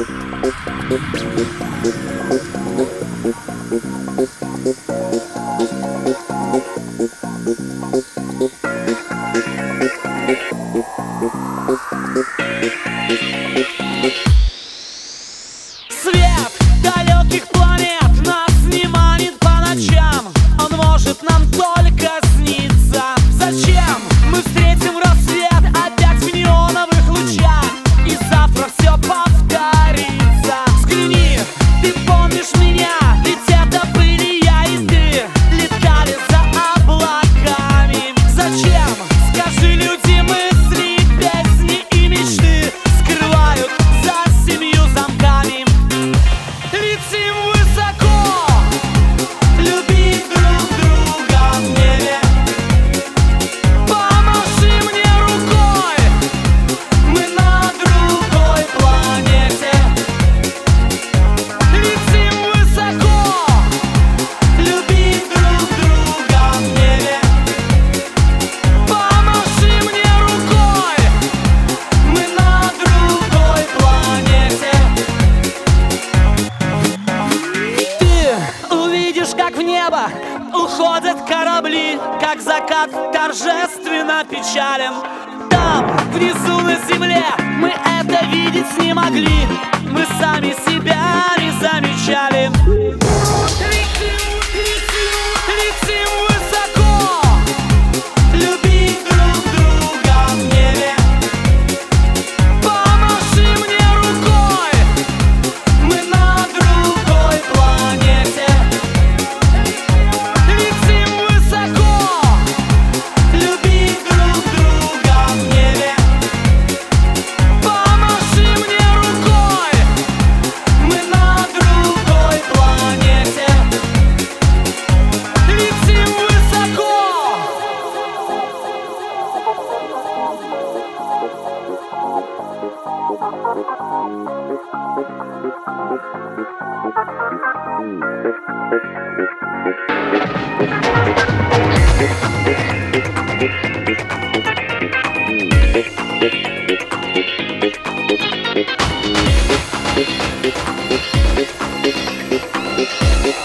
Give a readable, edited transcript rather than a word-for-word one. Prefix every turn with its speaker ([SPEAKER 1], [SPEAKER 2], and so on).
[SPEAKER 1] Свет далеких планет нас не манит по ночам. Он может нам только сниться. Зачем мы встретим рассвет опять в неоновых лучах? И завтра все повторится. Взгляни, ты помнишь меня? Ведь это были я и ты. Летали за облаками. Зачем? Скажи, люди, мысли, песни и мечты скрывают за 7 замками. Летим высоко, любить друг друга в небе. Помаши мне рукой, мы на другой планете. Летим высоко, любить друг друга в небе. Помаши мне рукой, мы на другой планете. Ты увидишь, как в небо уходят корабли, как закат торжественно печален. Там, внизу на земле, мы это видеть не могли. Мы сами себя не замечали. Летим высоко, любить друг друга в небе. Помаши мне рукой, мы на другой планете. Летим высоко, любить друг друга в небе. Помаши мне рукой, мы на другой планете. Летим высоко.
[SPEAKER 2] We'll be right back.